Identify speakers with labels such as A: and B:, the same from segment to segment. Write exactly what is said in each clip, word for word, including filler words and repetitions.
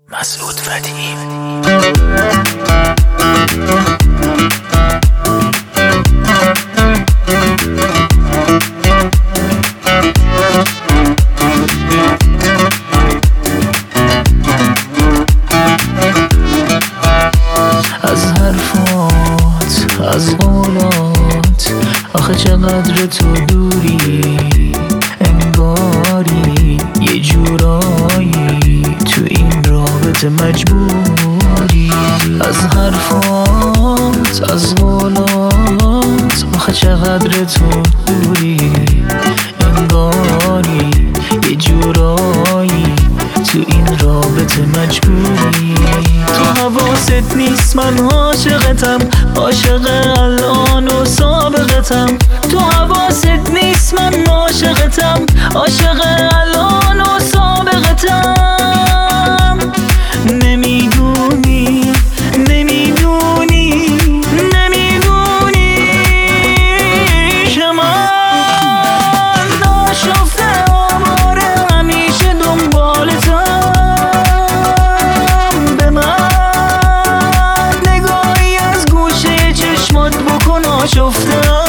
A: مسعود ودیع.
B: از حرفات، از قولات، آخه چقدر تو دوری، انگاری یه جورایی تو این رابطه مجبوری. از حرفات، از قولات، آخه چقدر تو دوری، انگاری یه جورایی تو این رابطه مجبوری. تو حواست نیست من عاشقتم، عاشق الان و سابقتم. تو حواست نیست من عاشقتم، عاشق الان و سابقتم. نمیدونی نمیدونی نمیدونی که من ناشفته آواره همیشه دنبالتم. به من نگاهی از گوشه چشمات بکن آشفتم.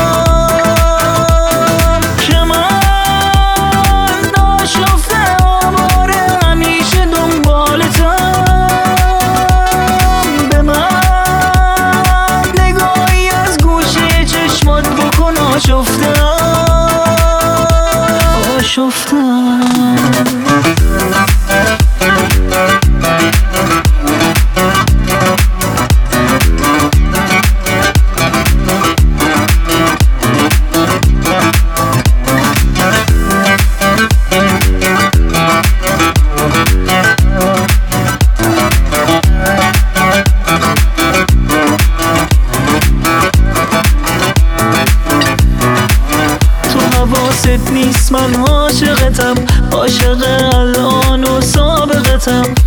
B: حواست نیست من عاشقتم، عاشق الان و سابقتم.